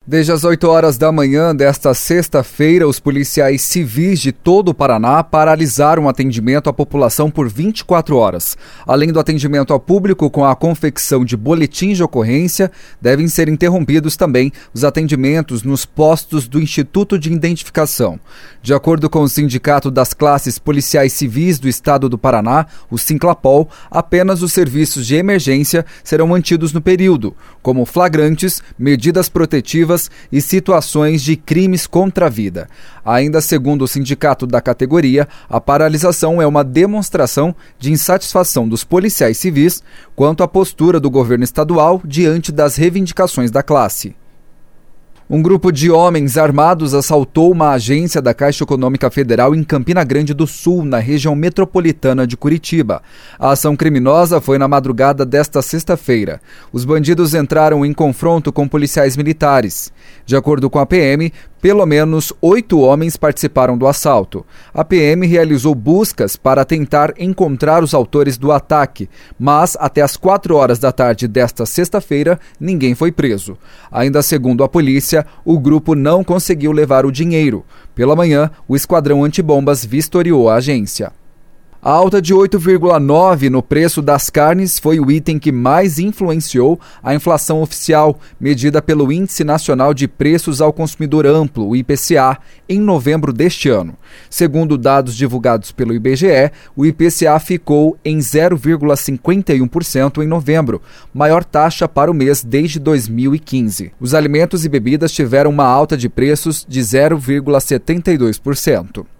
Desde as 8 horas da manhã desta sexta-feira, os policiais civis de todo o Paraná paralisaram o atendimento à população por 24 horas. Além do atendimento ao público com a confecção de boletins de ocorrência, devem ser interrompidos também os atendimentos nos postos do Instituto de Identificação. De acordo com o Sindicato das Classes Policiais Civis do Estado do Paraná, o Sinclapol, apenas os serviços de emergência serão mantidos no período, como flagrantes, medidas protetivas e situações de crimes contra a vida. Ainda segundo o sindicato da categoria, a paralisação é uma demonstração de insatisfação dos policiais civis quanto à postura do governo estadual diante das reivindicações da classe. Um grupo de homens armados assaltou uma agência da Caixa Econômica Federal em Campina Grande do Sul, na região metropolitana de Curitiba. A ação criminosa foi na madrugada desta sexta-feira. Os bandidos entraram em confronto com policiais militares. De acordo com a PM, pelo menos 8 homens participaram do assalto. A PM realizou buscas para tentar encontrar os autores do ataque, mas até às 4 horas da tarde desta sexta-feira, ninguém foi preso. Ainda segundo a polícia, o grupo não conseguiu levar o dinheiro. Pela manhã, o esquadrão antibombas vistoriou a agência. A alta de 8,9% no preço das carnes foi o item que mais influenciou a inflação oficial, medida pelo Índice Nacional de Preços ao Consumidor Amplo, o IPCA, em novembro deste ano. Segundo dados divulgados pelo IBGE, o IPCA ficou em 0,51% em novembro, maior taxa para o mês desde 2015. Os alimentos e bebidas tiveram uma alta de preços de 0,72%.